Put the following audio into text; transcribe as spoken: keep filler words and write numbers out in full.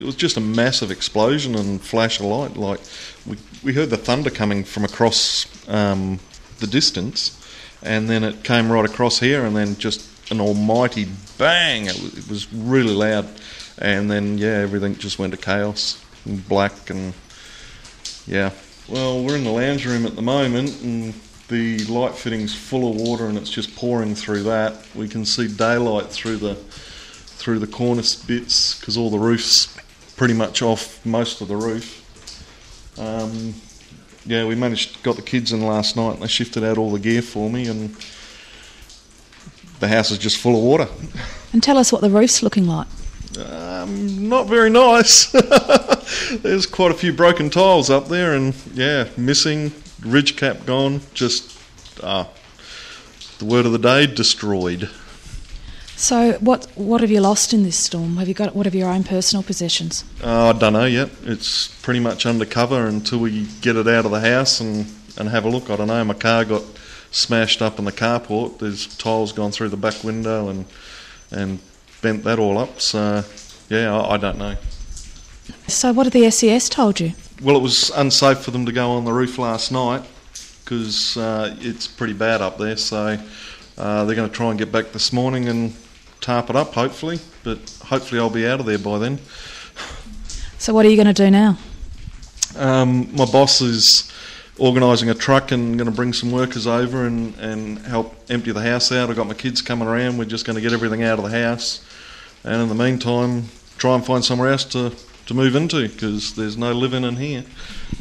It was just a massive explosion and flash of light. Like we we heard the thunder coming from across um, the distance, and then it came right across here, and then just an almighty bang. It was, it was really loud, and then yeah, everything just went to chaos and black, and yeah. Well, we're in the lounge room at the moment, and the light fitting's full of water, and it's just pouring through that. We can see daylight through the through the cornice bits because all the roof's pretty much off most of the roof. Um, yeah, we managed, got the kids in last night and they shifted out all the gear for me, and the house is just full of water. And tell us what the roof's looking like. Um, not very nice. There's quite a few broken tiles up there, and yeah, missing, ridge cap gone, just, uh, the word of the day, destroyed. So what what have you lost in this storm? Have you got what have your own personal possessions? Uh, I don't know yet. It's pretty much undercover until we get it out of the house and, and have a look. I don't know. My car got smashed up in the carport. There's tiles gone through the back window and and bent that all up. So yeah, I, I don't know. So what have the S E S told you? Well, it was unsafe for them to go on the roof last night because uh, it's pretty bad up there. So uh, they're going to try and get back this morning and tarp it up, hopefully, but hopefully I'll be out of there by then. So what are you going to do now? Um, my boss is organising a truck and going to bring some workers over and, and help empty the house out. I've got my kids coming around. We're just going to get everything out of the house, and in the meantime try and find somewhere else to, to move into because there's no living in here.